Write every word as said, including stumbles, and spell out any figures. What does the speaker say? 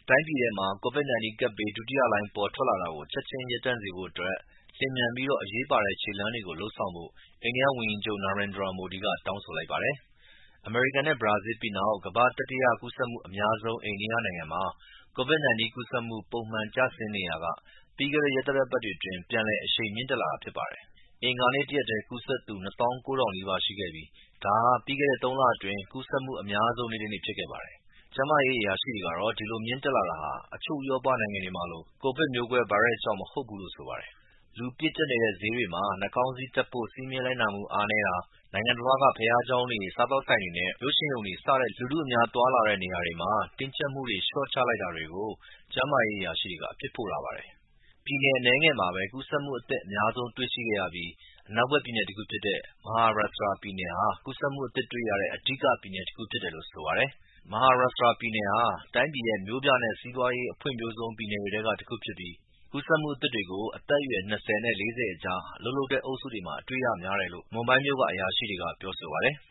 တိုင်းပြည်ထဲမှာ ကိုဗစ်၁၉ ကပ်ဘေး ဒုတိယလှိုင်းပေါ်ထွက်လာတာကို ချက်ချင်းရပ်တန့်စေဖို့အတွက် လျင်မြန်ပြီး အရေးပါတဲ့ ခြေလှမ်းတွေကို လုပ်ဆောင်ဖို့ အိန္ဒိယဝန်ကြီးချုပ် Narendra Modi က တောင်းဆိုလိုက်ပါတယ်။ အမေရိကန်နဲ့ ဘရာဇီးပြီးနောက် ကမ္ဘာ့တတိယကူးစက်မှုအများဆုံး အိန္ဒိယနိုင်ငံမှာ ကိုဗစ်၁၉ ကူးစက်မှု ပုံမှန်ကျဆင်းနေရာက ပြီးခဲ့တဲ့ ရက်သတ္တပတ်တွေအတွင်း ပြန်လည် အရှိန်မြင့်တက်လာတာဖြစ်ပါတယ်။ အင်္ဂါနေ့ တရက်ထဲ ကူးစက်သူ ၂၉,၀၀၀ နီးပါးရှိခဲ့ပြီး ဒါဟာ ပြီးခဲ့တဲ့ သုံးလအတွင်း ကူးစက်မှုအများဆုံးနေ့တနေ့ ဖြစ်ခဲ့ပါတယ်။ ကျန်းမာရေးအရာရှိတွေကတော့ ဒီလိုမြင့်တက်လာတာဟာ အချို့ ဥရောပနိုင်ငံတွေမှာလို ကိုဗစ်မျိုးကွဲဗိုင်းရပ်စ်ကြောင့် မဟုတ်ဘူးလို့ ဆိုပါတယ်။ လူပြည့်ကျပ်နေတဲ့ ဈေးတွေမှာ နှာခေါင်းစည်းတပ်ဖို့ စည်းမျဉ်းလိုက်နာမှုအားနည်းတာ၊ နိုင်ငံတလွှားက ဘုရားကျောင်းတွေ၊ စားသောက်ဆိုင်တွေနဲ့ ရုပ်ရှင်ရုံတွေ စတဲ့ လူထုအများသွားလာတဲ့နေရာတွေမှာ တင်းကျပ်မှုတွေ လျှော့ချလိုက်တာတွေကို ကျန်းမာရေးအရာရှိတွေက အပြစ်ဖို့လာပါတယ်။ ပြည်နယ်အနည်းငယ်မှာပဲ ကူးစက်မှုအသစ်အများဆုံးတွေ့ရှိခဲ့ရပြီး အနောက်ဘက်ပြည်နယ်တခုဖြစ်တဲ့ Maharashtra ပြည်နယ်ဟာ ကူးစက်မှုအသစ်တွေ့ရတဲ့ အဓိက ပြည်နယ်တခုဖြစ်တယ်လို့ ဆိုပါတယ်။ Maharashtra ပြည်နယ်ဟာ တိုင်းပြည်ရဲ့ မြို့ပြနဲ့ စီးပွားရေးအဖွံ့ဖြိုးဆုံးပြည်နယ်တွေထဲက တခုဖြစ်ပြီး ကူးစက်မှုအသစ်တွေကို အသက်အရွယ် ၂၀ နဲ့ ၄၀ အကြား အလုပ်လုပ်တဲ့အုပ်စုတွေမှာ တွေ့ရများတယ်လို့ မွမ်ဘိုင်းမြို့က အရာရှိတွေက ပြောဆိုပါတယ်